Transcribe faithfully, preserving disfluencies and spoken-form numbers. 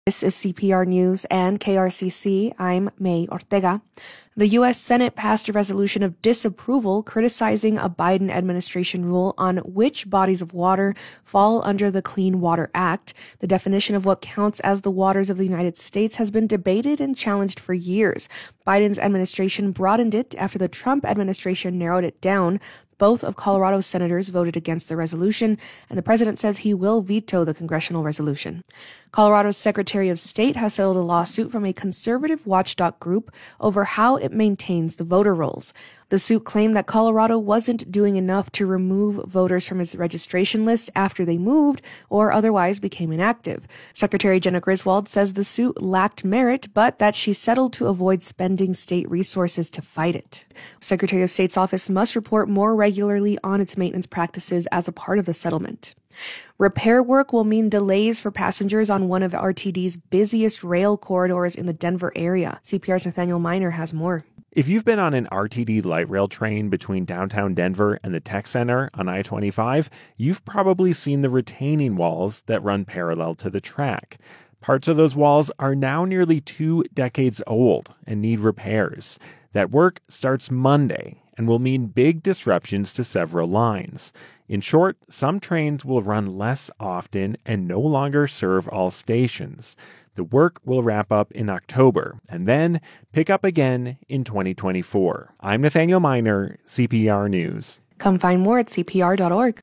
This is C P R News and K R C C. I'm May Ortega. The U S Senate passed a resolution of disapproval criticizing a Biden administration rule on which bodies of water fall under the Clean Water Act. The definition of what counts as the waters of the United States has been debated and challenged for years. Biden's administration broadened it after the Trump administration narrowed it down. Both of Colorado's senators voted against the resolution, and the president says he will veto the congressional resolution. Colorado's Secretary of State has settled a lawsuit from a conservative watchdog group over how it maintains the voter rolls. The suit claimed that Colorado wasn't doing enough to remove voters from its registration list after they moved or otherwise became inactive. Secretary Jena Griswold says the suit lacked merit, but that she settled to avoid spending state resources to fight it. Secretary of State's office must report more regularly on its maintenance practices as a part of the settlement. Repair work will mean delays for passengers on one of R T D's busiest rail corridors in the Denver area. C P R's Nathaniel Miner has more. If you've been on an R T D light rail train between downtown Denver and the Tech Center on I twenty-five, you've probably seen the retaining walls that run parallel to the track. Parts of those walls are now nearly two decades old and need repairs. That work starts Monday and will mean big disruptions to several lines. In short, some trains will run less often and no longer serve all stations. The work will wrap up in October and then pick up again in twenty twenty-four. I'm Nathaniel Miner, C P R News. Come find more at C P R dot org.